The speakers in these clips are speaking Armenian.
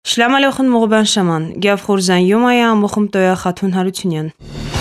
Շլամ ալեխուն մողբան շաման, գյավ խորզան յոմայա ամոխում տոյա խաթուն հարությունյան։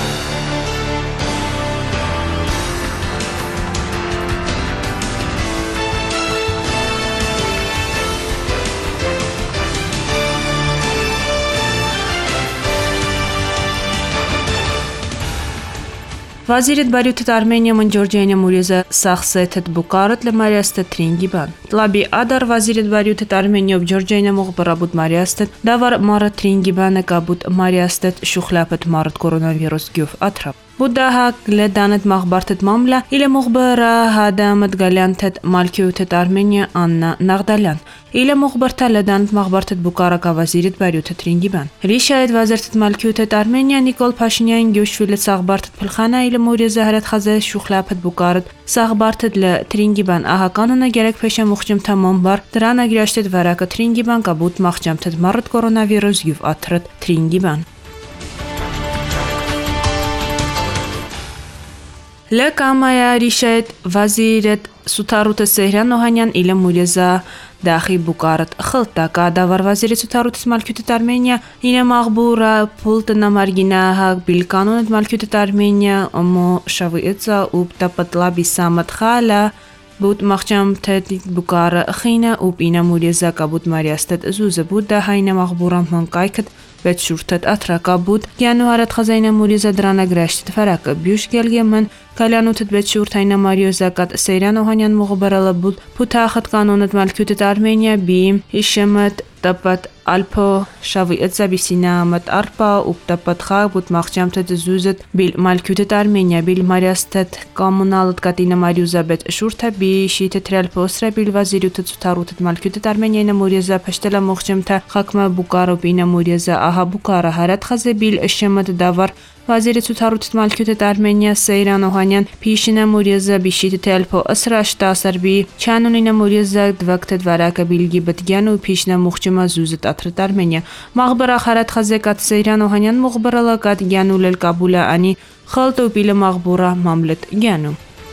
Վազիրետ բարյութետ Արմենիամն Ջորջայնյա Մուրեզա սախսեթետ բուկարըտ լմարիաստետ տրինգիբան։ Տլաբի ադար վազիրետ բարյութետ Արմենիոբ Ջորջայնյա մողբարաբուտ մարիաստետ դավար մարը տրինգիբանը կաբուտ մարիաստետ շուխլապետ մարըտ կորոնավիրուս գյուվ աթրապ։ Բուդահա գլեդանետ մաղբարտետ մամլա իլե մողբարա հադամըտ գալյանթետ մալքյութետ Արմենիա Աննա Նաղդալյան։ Իլե մողբարտա լեդանետ մաղբարտետ բուկարակա վազիրետ բարյութետ տրինգիբան։ Ռիշայետ վազերտետ մալքյութետ Արմենիա Նիկոլ Փաշինյան գյուշվիլետ սաղբարտետ փլխանա իլե Մուրեզա հարատ խազե շուխլապետ բուկարըտ սաղբարտետ լը տրինգիբան ահականոնը գերեք փեշա մուխջեմ թամոմբար դրան ագրաշտետ վարակը տրինգիբան կաբուտ մաղջամթետ մարըտ կորոնավիրուս գյուվ աթրըտ տրինգիբան։ Լը կամայա ռիշայետ վազիրետ Սութարուտը Սեհրան Օհանյան իլը Մուրեզա դախի բուկարըտ խլտակա դավար վազիրետ Սութարուտս մալքյութետ Արմենիա իլը մաղբուրա պուլտնա մարգինա հագ բիլկանոնետ մալքյութետ Արմենիա օմո շավիեցա ուպտա պտլաբի սամըտ խալա Բուտ մաղջամթետ բուկարը խինա ուպինա Մուրեզա կաբուտ մարիաստետ զուզը բուտ դա հայնա մաղբուրան մնկայքըտ Վետ շուրթետ աթրակա բուտ գյանու հարատ խազայնա Մուրեզա դրանա գրաշտետ վարակը բյուշ գելգեմն կալյանութետ վետ շուրթ հայնա մարիոզակատ Սեյրան Օհանյան մողբարալը բուտ պութախըտ կանոնետ մալքյութետ Արմենիա բիմ իշեմըտ տապատ ալփո շավի էծաբիսինամըտ արպա ուպտապատ խա բուտ մաղջամթետ զուզետ բիլ մալքյութետ Արմենիա բիլ մարիաստետ կոմունալըտ կատինա մարիոզաբետ շուրթա բի շիթետ ռյալփոսրա բիլ վազիրութետ Սութարուտետ մալքյութետ Արմենիայնա Մուրեզա փաշտելա մողջամթա խակմա բուկարո բինա Մուրեզա ահա բուկարը հարատ խազե բիլ իշեմըտ դավար Վազիրետ Սութարուտետ մալքյութետ Արմենիա Սեյրան Օհանյան Փիշինա Մուրեզա բիշիթետ ալփո ասրաշտա ասարբի չանունինա Մուրեզա դվակտետ վարակը բիլգի բտգյանու Փիշինա մուխջմա զուզետ աթրետ Արմենիա Մաղբարա խարատ խազեկատ Սեյրան Օհանյան մողբարալակատ գյանուլել կաբուլա անի խալտոպիլը մաղբուրա մամլետ գյանու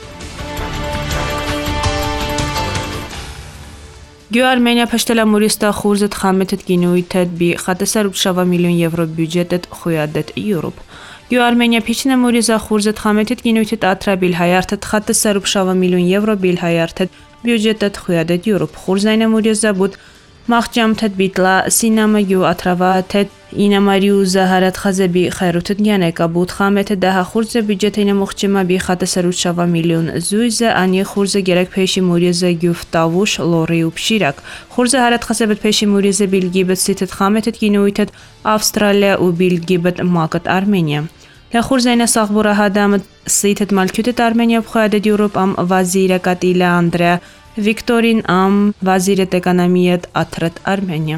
Գյու Արմենիա փաշտելա Մուրիստա խուրզետ խամետետ գինույթետ բի 400 միլիոն եվրո բյուջետետ խոյադետ Եվրոպ Գյու Արմենիա փիչնա Մուրիզա խուրզետ խամետետ գինույթետ աթրաբիլ հայարտետ 400 միլիոն եվրո բիլ հայարտետ բյուջետետ խոյադետ Եվրոպ խուրզայնա Մուրիզա բուտ մաղջամթետ բիտլա սինամա գյու աթրավաթետ ինամարիուզա հարատ խազեբի խայրութետ գյանեկա բուտ խամետետ դահա խուրզե բյուջետինա մուխջիմա բի 400 միլիոն զույզը անի խուրզը գերեք փեշի Մուրիզա գյուվ տավուշ լորի ու փշիրակ խուրզը հարատ խազեբետ փեշի Մուրիզա բիլգիբետ սիթետ խամետետ գինույթետ Ավստրալիա ու բիլգիբետ մակըտ Արմենիա Լախուրզայնա սաղբուրա հադամըտ սիթետ մալքյութետ Արմենիա բխոյադետ Եվրոպ ամ վազիրը կատիլա Անդրեա Վիկտորին ամ վազիրետ էկոնոմիետ աթրետ Արմենիա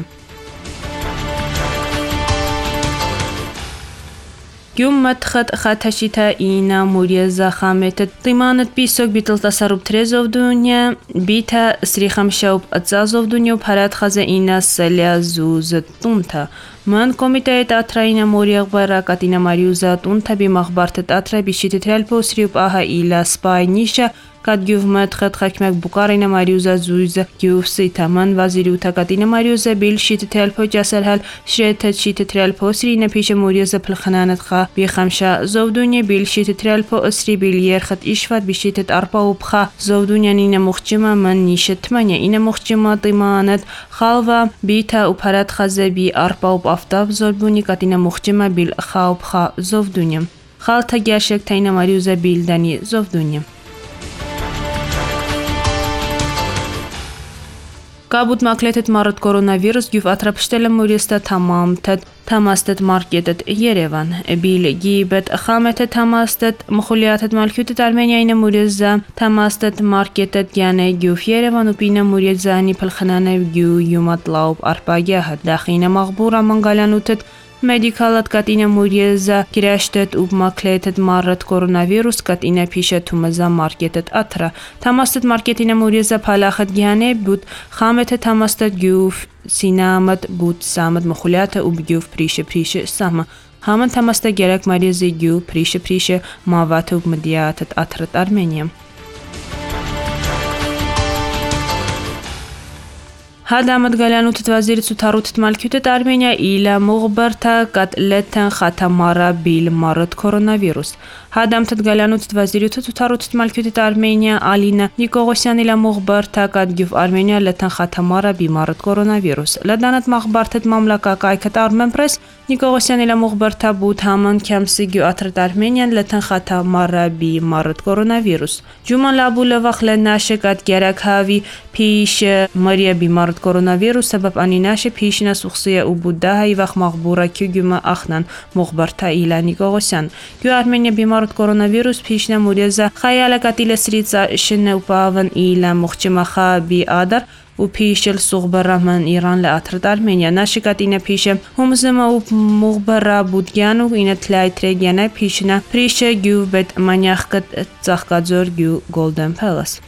Գյում մտխտ խաթաշիթա ինա Մուրեզա խամետետ տիմանըտ պիսոկ բիտլտասարուպ թրեզով դունյա բիթա սրիխամշաուպ ըծազով դունյոբ հարատ խազե ինա սելյա զուզը տունթա Ման կոմիտեյտ աթրայինա Մորիեղ բարա կատինա մարիուզա տունթա բի մաղբարտետ աթրայ բիշիթետ ռյալփոսրիուպ ահա իլա սպայ նիշա Կատ գյուվ մտխտ խակմակ բուկարինա մարիուզա զույզը գյուվ սիթաման վազիրութա կատինա մարիուզա բիլ շիթետ ռյալփո ճասարհալ շրեթետ շիթետ ռյալփոսրինա փիշը Մուրեզա փլխանանետ խա բի խամշա զովդունյա բիլ շիթետ ռյալփո ասրի բիլ երխտ իշվատ բիշիթետ արպա ուփխա զովդունյանինա մուխջիմա ման նիշեթմանյա ինա մուխջիմա տիմանետ խալվա բիթա ուփարատ խազե բի արպա ուփ ավտավ զորբունի կատինա մուխջիմա բիլ խա ուփխա զովդունյա խալթա գյաշեք թայնա մարիուզա բիլդանի զովդունյա Կաբուտ մակլետետ մարըտ կորոնավիրուս գյուվ աթրապշտելը Մուրեստա թամամթետ թամաստետ մարկետետ Երևան բիլ գիբետ խամետետ թամաստետ մխուլիաթետ մալքյութետ Արմենիայնա Մուրեզա թամաստետ մարկետետ գյանե գյուվ Երևան ուպինա Մուրեզանի փլխնանե գյու յումատլաուպ արպագյա հդախինա մաղբուրա մանգալյանութետ Մեդիկալատ կատինա Մուրեզա գրաշտետ ու մակլետետ մարըտ կորոնավիրուս կատինա փիշե թումազա մարկետետ աթրա թամաստետ մարկետինա Մուրեզա փալախետ գյանե բուտ խամետետ թամաստետ գյուվ սինամըտ բուտ սամըտ մխուլյաթը ու գյուվ փրիշե սամը համն թամաստե գերակ Մարիեզի գյուվ փրիշե մավաթը ու մդիաթետ աթրետ Արմենիա هدامت گلانوت وزیر سوتاروت مالکیت آرمنیا ایلا مغبرتا قتلتن ختمارا بیل مارد کرونا هدامت گلانوت وزیر سوتاروت مالکیت آرمنیا آلینا نیکوغوسیان ایلا مغبرتا قدگیف آرمنیا لتن ختمارا بیمارد کرونا لدانت مغبرتت مملکا کایکت آرمن پرس نیکوغوسیان ایلا مغبرتا بود همان کمسیگیو اترد آرمنیا لتن ختمارا بیمارد کرونا جومان لابول وخل ناشکت گرک هاوی پیش مریا بیمارد کرونا سبب انیناش پیشنا سخصیه او بوده های وقت مغبوره که گوما اخنان مغبرتا ایلا نیکوغوسیان گو آرمنیا بیمارد کرونا پیشنا موریزا خیال قتیل سریتزا شنو پاون ایلا مخچمخا بی آدر و پیشل صغبره من ایران لاترد آرمنیا ناشکت اینا پیشم همزما و مغبره بودگیانو اینا تلای ترگیانه پیشنا پریش گو بد منیاخکت زخکاتزور گو گولدن پلس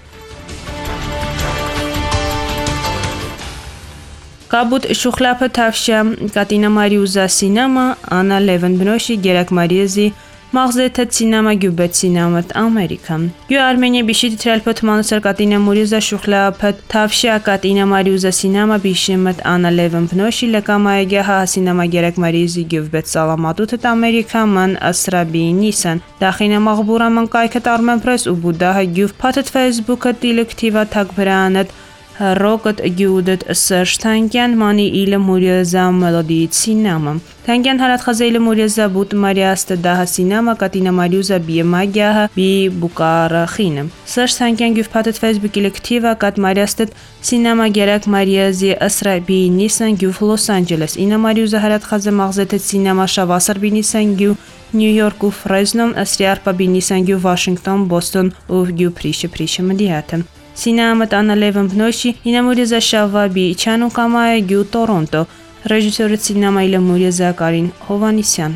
قابوت شخلاپ تفشم کاتینا ماریوزا سینما آنا لیون بنوشی گرک ماریزی مغزت سینما گوبت سینمات آمریکا گو آرمنیا بیشتر ترلپت مانسر کاتینا موریزا شخلاپ تفشا کاتینا ماریوزا سینما بیشترمت آنا لیون بنوشی لکامایگه ها سینما گرک ماریزی گوبت سلاماتوت آمریکا من اسرابی نیسن داخل مغبورا من کایکت آرمن پرس و بوده ها گوف پاتت فیسبوک دیلکتیوا تکبرانت روکت گودت سرش تنگن مانی ایل موریزا ملودیت سینما تنگن حالت خزیل موریزا بود ماریاست ده سینما کاتینا ماریوزا بی ماگه بی بوکار خینم سرش تنگن گفت پاتت فیسبوک الکتیوا کات ماریاست سینما گرک ماریازی اسرا بی نیسن گفت لس آنجلس اینا ماریوزا حالت خز مغزت سینما شواسر بی نیسن گو نیویورک و فرزنم اسریار پا بی نیسن گو واشنگتن بوستون و گو پریش مدیاتم سینمات آنا لیون بنوشی اینا موریزا شوا بی چانو کامای گو تورنتو رژیسور سینما ایلا موریزا کارین هوانیسیان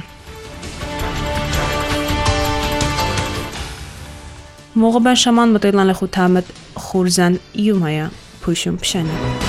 موقع شمان بطیلان لخو تامت خورزن یومایا پوشم پشنه